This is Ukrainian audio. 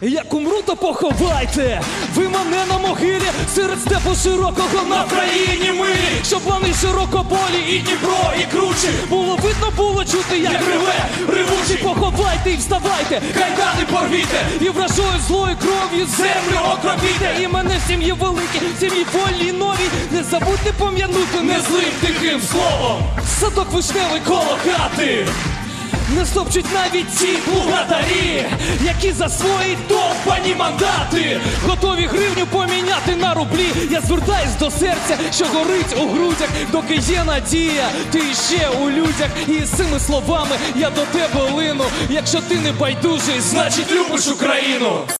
Як умру, то поховайте ви мене на могилі серед степу широкого на країні милі, щоб вони широкополі і Дніпро, і кручі було видно, було чути, як реве ревучі. Поховайте і вставайте, кайдани порвіте, і вражою злою кров'ю землю окропіте. І мене в сім'ї великі, в сім'ї вольній новій, не забудьте пом'янути не злим тихим словом. Садок вишневий коло хати не стопчуть навіть ці плугатарі, які за свої довбані мандати готові гривню поміняти на рублі. Я звертаюсь до серця, що горить у грудях, доки є надія, ти ще у людях. І з цими словами я до тебе лину. Якщо ти не байдужий, значить любиш Україну.